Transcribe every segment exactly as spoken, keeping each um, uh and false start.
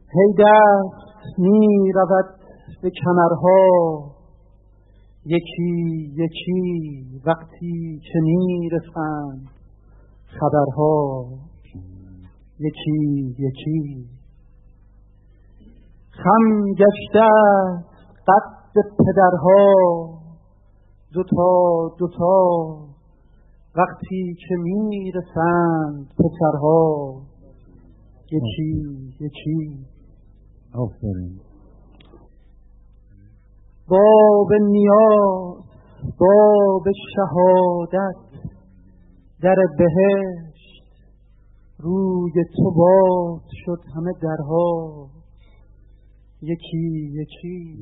هی دست می رود به کمرها، یکی یکی وقتی که می رسند خبرها، یکی یکی. خم گشته قد پدرها دوتا دوتا، وقتی که می رسند پسرها، یکی یکی. آفرین. باب نیاز باب شهادت، در بهشت روی تو باز شد همه درها، یکی یکی.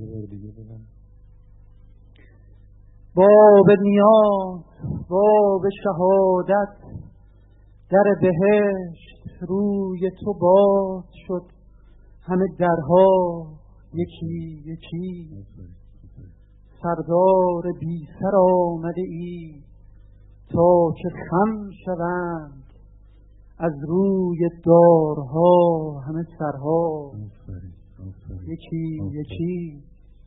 باب نیاز باب شهادت، در بهشت روی تو باز شد همه درها، یکی یکی. سردار بی سر آمده ای تا که خم شوند از روی دارها همه سرها، یکی یکی.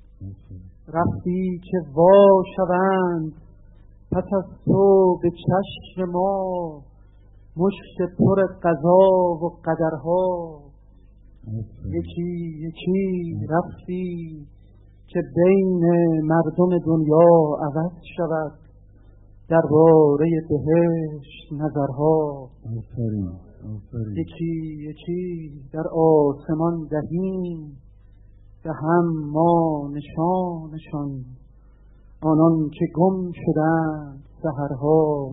رفتی که وا شوند پس از تو به چشم ما مشت پر قضا و قدرها، یکی یکی. رفتی که بین مردم دنیا عوض شود درباره بهشت نظرها، یکی یکی. در آسمان دهیم به هم ما نشانشان، آنان که گم شدند سحرها،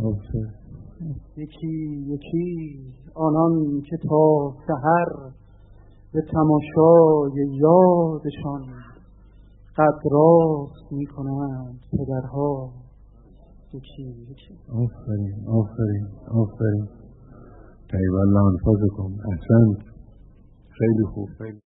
یکی یکی. آنان که تا سحر به تماشای یادشان قد راست می کنند پدرها، یکی یکی. آفرین آفرین آفرین. طیب الله انفاسکم. احسنت. خیلی خوب.